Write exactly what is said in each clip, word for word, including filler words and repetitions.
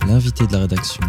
L'invité de la rédaction,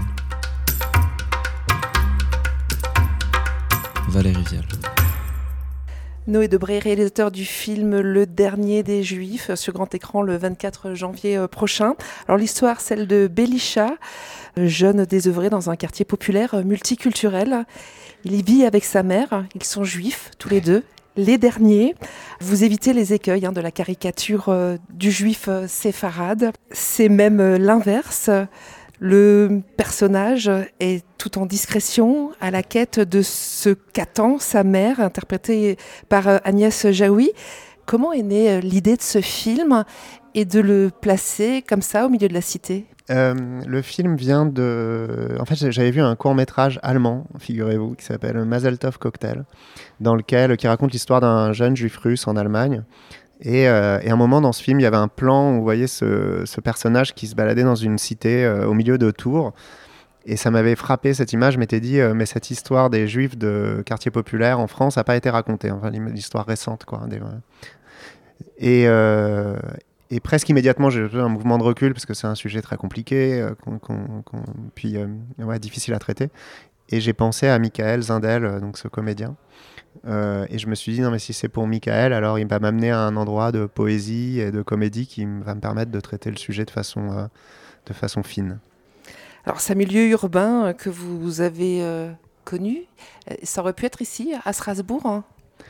Valérie Vial. Noé Debré, réalisateur du film Le Dernier des Juifs, sur grand écran le vingt-quatre janvier prochain. Alors l'histoire, celle de Belisha, jeune désœuvré dans un quartier populaire multiculturel. Il y vit avec sa mère, ils sont juifs tous les deux, les derniers. Vous évitez les écueils hein, de la caricature euh, du juif euh, séfarade. C'est même euh, l'inverse. Le personnage est tout en discrétion à la quête de ce qu'attend sa mère, interprétée par Agnès Jaoui. Comment est née l'idée de ce film et de le placer comme ça au milieu de la cité ? Euh, le film vient de... En fait, j'avais vu un court-métrage allemand, figurez-vous, qui s'appelle Mazel Tov Cocktail, dans lequel, qui raconte l'histoire d'un jeune juif russe en Allemagne. Et, euh, et à un moment dans ce film, il y avait un plan où vous voyez ce, ce personnage qui se baladait dans une cité euh, au milieu de Tours. Et ça m'avait frappé, cette image. Je m'étais dit, euh, mais cette histoire des juifs de quartier populaire en France n'a pas été racontée. Enfin, l'histoire récente, quoi. Des, euh... Et, euh, et presque immédiatement, j'ai fait un mouvement de recul parce que c'est un sujet très compliqué, euh, qu'on, qu'on, qu'on, puis euh, ouais, difficile à traiter. Et j'ai pensé à Michael Zindel, donc ce comédien. Euh, et je me suis dit, non mais si c'est pour Michael, alors il va m'amener à un endroit de poésie et de comédie qui m- va me permettre de traiter le sujet de façon, euh, de façon fine. Alors, c'est un milieu urbain que vous avez euh, connu. Ça aurait pu être ici, à Strasbourg hein.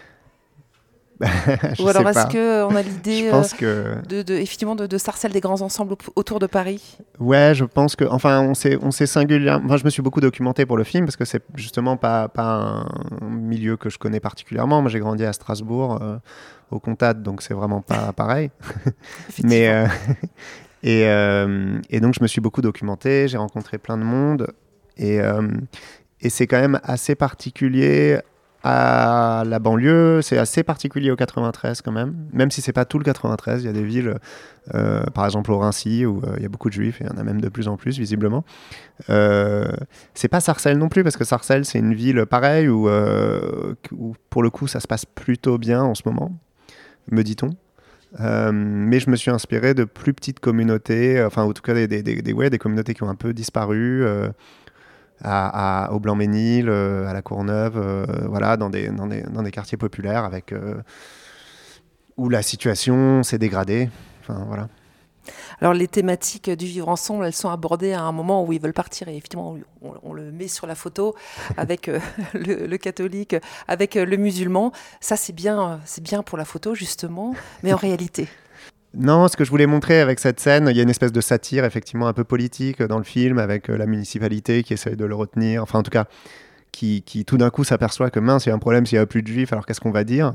Je Ou alors, sais est-ce pas. qu'on a l'idée Je pense que... de, de, effectivement, de, de sarcelle des grands ensembles autour de Paris ? Ouais, je pense que... Enfin, on s'est, on s'est singulièrement... Enfin, je me suis beaucoup documenté pour le film parce que c'est justement pas, pas un milieu que je connais particulièrement. Moi, j'ai grandi à Strasbourg, euh, au Comtat, donc c'est vraiment pas pareil. Mais... Euh, et, euh, et donc, je me suis beaucoup documenté. J'ai rencontré plein de monde. Et, euh, et c'est quand même assez particulier... à la banlieue, c'est assez particulier au quatre-vingt-treize quand même, même si c'est pas tout le quatre-vingt-treize, il y a des villes, euh, par exemple au Raincy, où euh, il y a beaucoup de juifs, et il y en a même de plus en plus, visiblement. Euh, c'est pas Sarcelles non plus, parce que Sarcelles, c'est une ville pareille, où, euh, où pour le coup, ça se passe plutôt bien en ce moment, me dit-on. Euh, mais je me suis inspiré de plus petites communautés, enfin en tout cas des, des, des, des, ouais, des communautés qui ont un peu disparu, euh, À, à, au Blanc-Ménil, euh, à la Courneuve, euh, voilà, dans des, dans, des, dans des quartiers populaires avec, euh, où la situation s'est dégradée. Enfin, voilà. Alors les thématiques du vivre ensemble, elles sont abordées à un moment où ils veulent partir et effectivement on, on le met sur la photo avec euh, le, le catholique, avec euh, le musulman. Ça c'est bien, c'est bien pour la photo justement, mais en réalité... Non, ce que je voulais montrer avec cette scène, il y a une espèce de satire effectivement un peu politique dans le film avec euh, la municipalité qui essaye de le retenir, enfin en tout cas qui, qui tout d'un coup s'aperçoit que mince, il y a un problème s'il n'y a plus de juifs, alors qu'est-ce qu'on va dire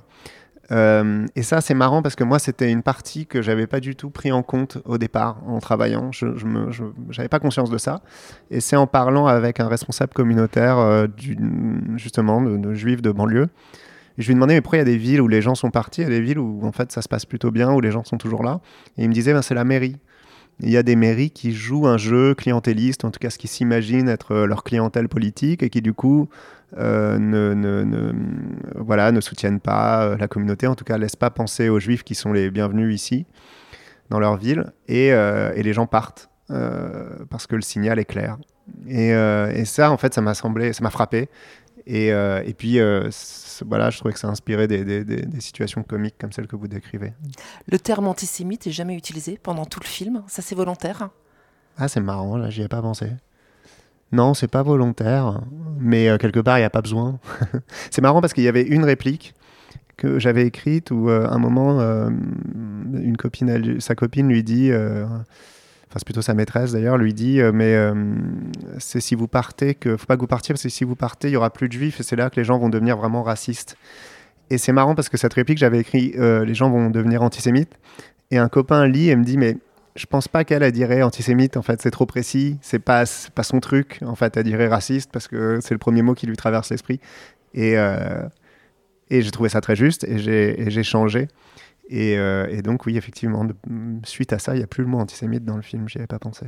euh, Et ça c'est marrant parce que moi c'était une partie que j'avais pas du tout pris en compte au départ en travaillant, je, je me, je, j'avais pas conscience de ça, et c'est en parlant avec un responsable communautaire euh, du, justement de, de juifs de banlieue. Et je lui demandais mais pourquoi il y a des villes où les gens sont partis, il y a des villes où en fait ça se passe plutôt bien, où les gens sont toujours là. Et il me disait ben, c'est la mairie. Il y a des mairies qui jouent un jeu clientéliste, en tout cas ce qu'ils s'imaginent être leur clientèle politique et qui du coup euh, ne, ne, ne, voilà, ne soutiennent pas la communauté, en tout cas ne laissent pas penser aux juifs qui sont les bienvenus ici, dans leur ville. Et, euh, et les gens partent euh, parce que le signal est clair. Et, euh, et ça en fait ça m'a semblé, ça m'a frappé. Et, euh, et puis, euh, voilà, je trouvais que ça inspirait des, des, des, des situations comiques comme celles que vous décrivez. Le terme antisémite n'est jamais utilisé pendant tout le film. Ça, c'est volontaire ? Ah, c'est marrant, là, j'y ai pas pensé. Non, c'est pas volontaire, mais euh, quelque part, il n'y a pas besoin. C'est marrant parce qu'il y avait une réplique que j'avais écrite où, euh, à un moment, euh, une copine, elle, sa copine lui dit... Euh, Enfin, c'est plutôt sa maîtresse d'ailleurs, lui dit euh, mais euh, c'est si vous partez que faut pas que vous partiez parce que si vous partez, il y aura plus de juifs et c'est là que les gens vont devenir vraiment racistes. Et c'est marrant parce que cette réplique, j'avais écrit euh, les gens vont devenir antisémites et un copain lit et me dit mais je pense pas qu'elle a dirait antisémite en fait, c'est trop précis, c'est pas c'est pas son truc en fait, elle dirait raciste parce que c'est le premier mot qui lui traverse l'esprit et euh, et j'ai trouvé ça très juste et j'ai et j'ai changé. Et, euh, et donc, oui, effectivement, de, suite à ça, il n'y a plus le mot antisémite dans le film, j'y avais pas pensé.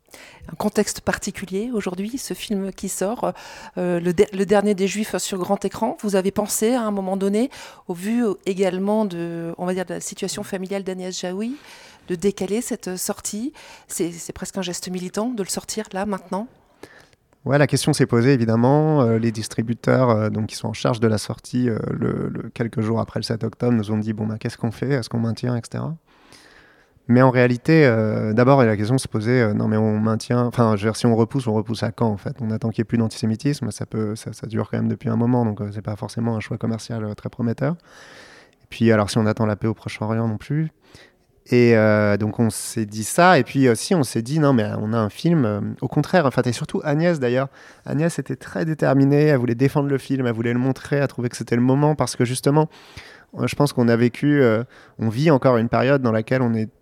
Un contexte particulier aujourd'hui, ce film qui sort, euh, le, de- le dernier des Juifs sur grand écran. Vous avez pensé à un moment donné, au vu également de, on va dire, de la situation familiale d'Agnès Jaoui, de décaler cette sortie? C'est, c'est presque un geste militant de le sortir là, maintenant? Ouais, la question s'est posée évidemment. Euh, les distributeurs euh, donc, qui sont en charge de la sortie euh, le, le, quelques jours après le sept octobre nous ont dit bon, bah, qu'est-ce qu'on fait? Est-ce qu'on maintient, et cetera. Mais en réalité, euh, d'abord, la question se posait euh, non, mais on maintient. Enfin, je veux dire, si on repousse, on repousse à quand en fait? On attend qu'il n'y ait plus d'antisémitisme. Ça, peut, ça, ça dure quand même depuis un moment, donc euh, c'est pas forcément un choix commercial euh, très prometteur. Et puis, alors, si on attend la paix au Proche-Orient non plus. Et euh, donc on s'est dit ça, et puis aussi on s'est dit non mais on a un film, euh, au contraire, enfin et surtout Agnès d'ailleurs, Agnès était très déterminée, elle voulait défendre le film, elle voulait le montrer, elle trouvait que c'était le moment, parce que justement, euh, je pense qu'on a vécu, euh, on vit encore une période dans laquelle on est,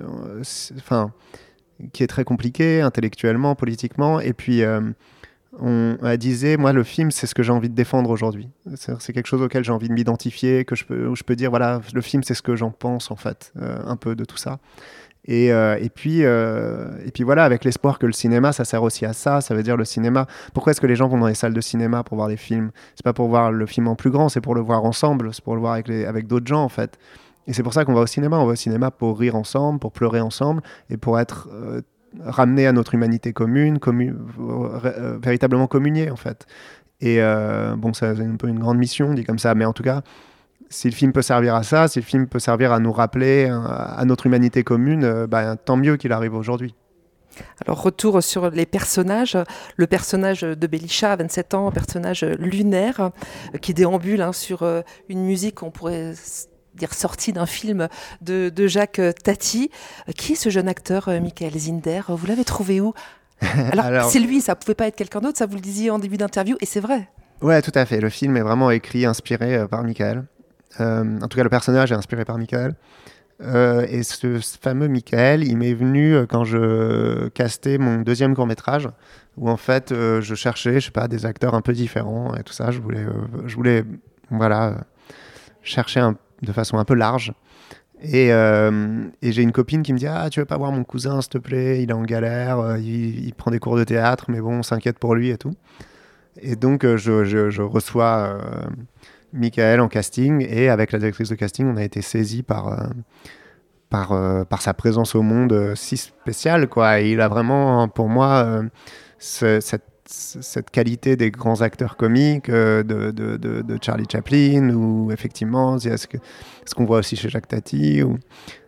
enfin, euh, qui est très compliquée intellectuellement, politiquement, et puis euh, on, elle disait, moi le film c'est ce que j'ai envie de défendre aujourd'hui. C'est, c'est quelque chose auquel j'ai envie de m'identifier, que je peux, où je peux dire voilà, le film c'est ce que j'en pense en fait, euh, un peu de tout ça. Et, euh, et, puis, euh, et puis voilà, avec l'espoir que le cinéma ça sert aussi à ça, ça veut dire le cinéma. Pourquoi est-ce que les gens vont dans les salles de cinéma pour voir des films? C'est pas pour voir le film en plus grand, c'est pour le voir ensemble, c'est pour le voir avec, les, avec d'autres gens en fait. Et c'est pour ça qu'on va au cinéma, on va au cinéma pour rire ensemble, pour pleurer ensemble et pour être euh, ramener à notre humanité commune, commu- euh, véritablement communier en fait. Et euh, bon, ça, c'est un peu une grande mission, dit comme ça, mais en tout cas, si le film peut servir à ça, si le film peut servir à nous rappeler à, à notre humanité commune, euh, bah, tant mieux qu'il arrive aujourd'hui. Alors, retour sur les personnages. Le personnage de Belisha, à vingt-sept ans, un personnage lunaire, euh, qui déambule hein, sur euh, une musique qu'on pourrait dire sortie d'un film de, de Jacques Tati. Qui est ce jeune acteur, euh, Michael Zinder? Vous l'avez trouvé où? Alors, Alors, c'est lui, ça pouvait pas être quelqu'un d'autre, ça vous le disiez en début d'interview, et c'est vrai. Ouais, tout à fait. Le film est vraiment écrit, inspiré euh, par Michael. Euh, en tout cas, le personnage est inspiré par Michael. Euh, et ce, ce fameux Michael, il m'est venu euh, quand je castais mon deuxième court-métrage, où en fait, euh, je cherchais, je sais pas, des acteurs un peu différents et tout ça. Je voulais, euh, je voulais voilà, euh, chercher un, de façon un peu large. Et, euh, et j'ai une copine qui me dit « Ah, tu veux pas voir mon cousin, s'il te plaît? Il est en galère, euh, il, il prend des cours de théâtre, mais bon, on s'inquiète pour lui et tout. » Et donc, euh, je, je, je reçois euh, Michael en casting, et avec la directrice de casting, on a été saisis par, euh, par, euh, par sa présence au monde euh, si spéciale, quoi. Et il a vraiment, pour moi, euh, ce, cette cette qualité des grands acteurs comiques euh, de, de, de, de Charlie Chaplin, ou effectivement, ce, que, ce qu'on voit aussi chez Jacques Tati, ou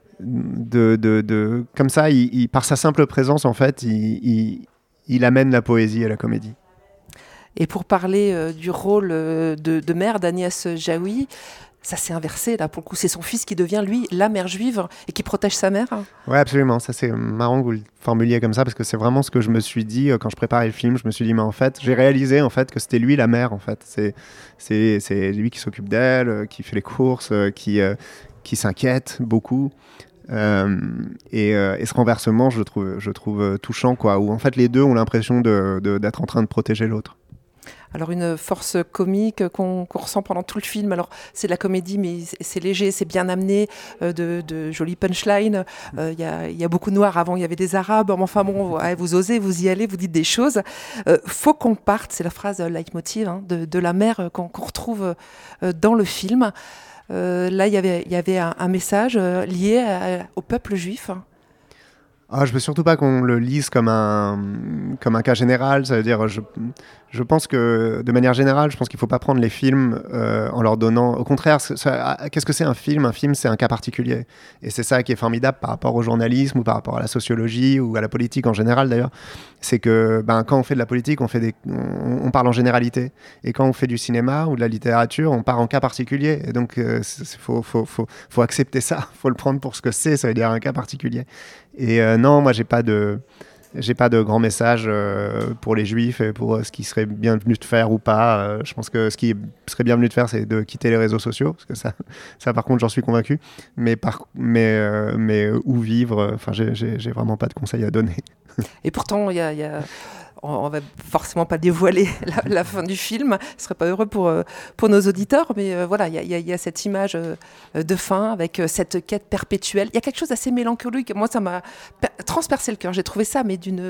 de, de, de, comme ça, il, il, par sa simple présence, en fait, il, il, il amène la poésie et la comédie. Et pour parler euh, du rôle euh, de, de mère d'Agnès Jaoui, ça s'est inversé, là, pour le coup. C'est son fils qui devient, lui, la mère juive et qui protège sa mère. Oui, absolument. Ça, c'est marrant que vous le formuliez comme ça, parce que c'est vraiment ce que je me suis dit euh, quand je préparais le film. Je me suis dit, mais en fait, j'ai réalisé en fait, que c'était lui la mère, en fait. C'est, c'est, c'est lui qui s'occupe d'elle, euh, qui fait les courses, euh, qui, euh, qui s'inquiète beaucoup. Euh, et, euh, et ce renversement, je trouve, je trouve touchant, quoi, où en fait, les deux ont l'impression de, de, d'être en train de protéger l'autre. Alors une force comique qu'on, qu'on ressent pendant tout le film. Alors c'est de la comédie, mais c'est léger, c'est bien amené, euh, de, de jolies punchlines. Il euh, y, a, y a beaucoup de noirs. Avant, il y avait des arabes. Enfin bon, ouais, vous osez, vous y allez, vous dites des choses. Euh, faut qu'on parte, c'est la phrase leitmotiv hein, de, de la mère qu'on, qu'on retrouve euh, dans le film. Euh, là, y avait, y avait un, un message euh, lié à, au peuple juif. Ah, je veux surtout pas qu'on le lise comme un, comme un cas général. Ça veut dire, je, je pense que, de manière générale, je pense qu'il faut pas prendre les films euh, en leur donnant... Au contraire, ça, qu'est-ce que c'est un film? Un film, c'est un cas particulier. Et c'est ça qui est formidable par rapport au journalisme, ou par rapport à la sociologie, ou à la politique en général, d'ailleurs. C'est que ben, quand on fait de la politique, on, fait des, on, on parle en généralité. Et quand on fait du cinéma ou de la littérature, on part en cas particulier. Et donc, il euh, faut, faut, faut, faut accepter ça. Il faut le prendre pour ce que c'est, ça veut dire un cas particulier. Et euh, non, moi, j'ai pas de, j'ai pas de grand message euh, pour les Juifs et pour euh, ce qui serait bienvenu de faire ou pas. Euh, je pense que ce qui serait bienvenu de faire, c'est de quitter les réseaux sociaux, parce que ça, ça par contre, j'en suis convaincu. Mais, par, mais, euh, mais où vivre, enfin, j'ai, j'ai, j'ai vraiment pas de conseils à donner. Et pourtant, il y a... Y a... on va forcément pas dévoiler la, la fin du film, ce serait pas heureux pour, pour nos auditeurs, mais euh, voilà, il y, y, y a cette image euh, de fin avec euh, cette quête perpétuelle. Il y a quelque chose d'assez mélancolique. Moi, ça m'a per- transpercé le cœur. J'ai trouvé ça, mais d'une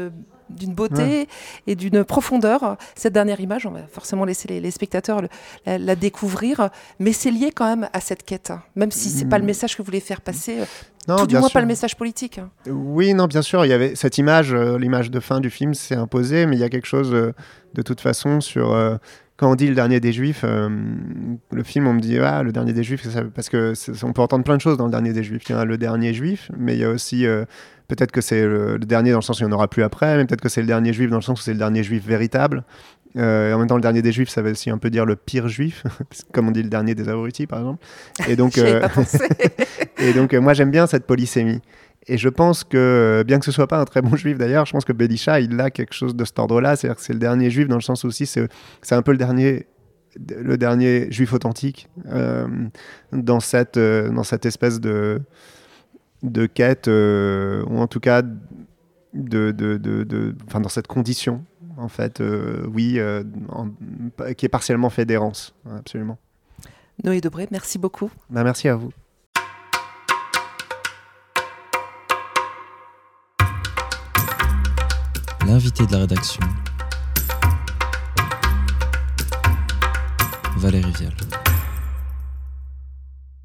d'une beauté Ouais. et d'une profondeur. Cette dernière image, on va forcément laisser les, les spectateurs le, la, la découvrir, mais c'est lié quand même à cette quête, hein. Même si c'est Mm. pas le message que vous voulez faire passer, Non, tout du bien moins sûr. pas le message politique. Oui, non, bien sûr, il y avait cette image, euh, l'image de fin du film s'est imposée, mais il y a quelque chose euh, de toute façon sur euh, quand on dit le dernier des Juifs, euh, le film, on me dit ah le dernier des Juifs, ça, parce que c'est- on peut entendre plein de choses dans le dernier des Juifs. Il y a le dernier Juif, mais il y a aussi euh, peut-être que c'est le, le dernier dans le sens où il n'y en aura plus après, mais peut-être que c'est le dernier Juif dans le sens où c'est le dernier Juif véritable. Euh, et en même temps, le dernier des Juifs, ça veut aussi un peu dire le pire Juif, comme on dit le dernier des abrutis, par exemple. Et donc, J'y avais euh, pas pensé. et donc euh, moi, j'aime bien cette polysémie. Et je pense que, euh, bien que ce soit pas un très bon juif d'ailleurs, je pense que Belisha, il a quelque chose de cet ordre-là. C'est-à-dire que c'est le dernier juif dans le sens aussi, c'est, c'est un peu le dernier, le dernier juif authentique euh, dans, cette, euh, dans cette espèce de, de quête, euh, ou en tout cas de, de, de, de, enfin, dans cette condition, en fait, euh, oui, euh, en, qui est partiellement fait d'errance, absolument. Noé Debré, merci beaucoup. Ben, merci à vous. L'invité de la rédaction, Valérie Vial.